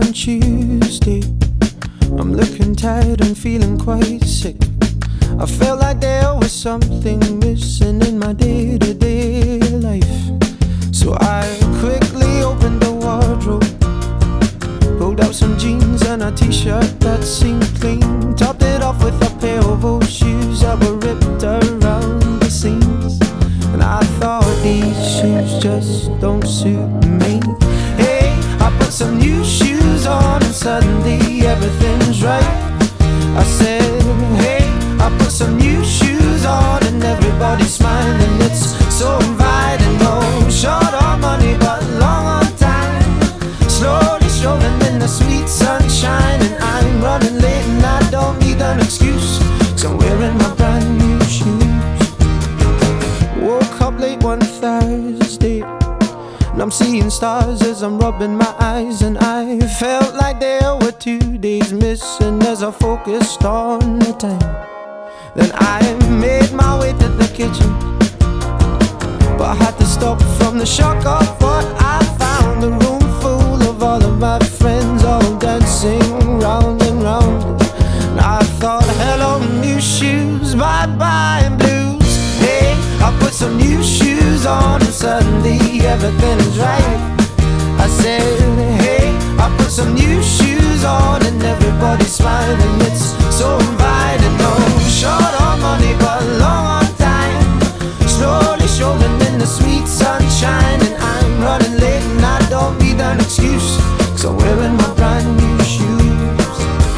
on Tuesday. I'm looking tired and feeling quite sick. I felt like there was something missing in my day-to-day life. So I quickly opened the wardrobe, pulled out some jeans and a t-shirt that seemed clean, topped it off with a pair of old shoes that were ripped around the seams. And I thought, these shoes just don't suit me. Hey, I put some new shoes on and suddenly everything's right. I said, hey, I put some new shoes on and everybody's smiling. It's so inviting. No, short on money but long on time, slowly strolling in the sweet sunshine. And I'm running late and I don't need an excuse, 'cause I'm wearing my brand new shoes. Woke up late one Thursday and I'm seeing stars as I'm rubbing my eyes. And I felt like there were 2 days missing as I focused on the time. Then I made my way to the kitchen, but I had to stop from the shock of what I found. A room full of all of my friends, all dancing round and round. And I thought, hello new shoes, bye-bye blues. Hey, I put some new shoes on and suddenly everything's right. I said, hey, I put some new shoes on and everybody's smiling. It's so inviting. No, short on money but long on time, slowly strolling in the sweet sunshine. And I'm running late and I don't need an excuse, 'cause I'm wearing my brand new shoes.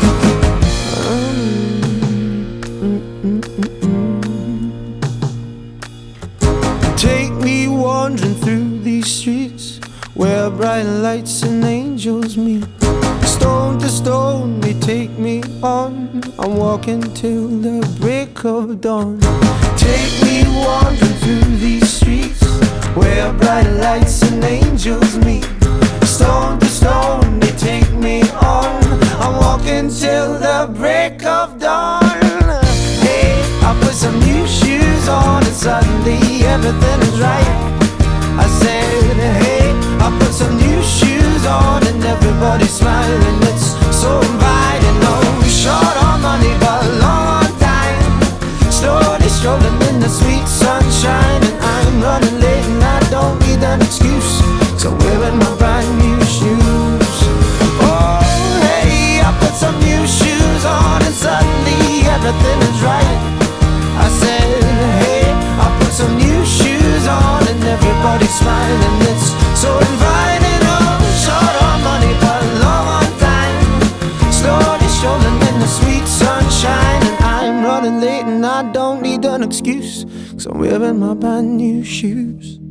Take me wandering through these streets where bright lights and angels meet. Stone to stone they take me on, I'm walking till the break of dawn. Take me wandering through these streets where bright lights and angels meet. Stone to stone they take me on, I'm walking till the break of dawn. Hey, I put some new shoes on and suddenly everything is right. I said, hey, I put some new shoes on and everybody's smiling. It's so inviting. No, short on money but long on time, slowly strolling in the sweet sunshine. And I'm running late and I don't need an excuse, 'cause I'm wearing my brand new shoes. Oh, hey, I put some new shoes on and suddenly everything is right. I said, hey, I put some new shoes on and everybody's smiling. It's so inviting. Oh, short on money but long on time, slowly strolling in the sweet sunshine. And I'm running late and I don't need an excuse, 'cause I'm wearing my brand new shoes.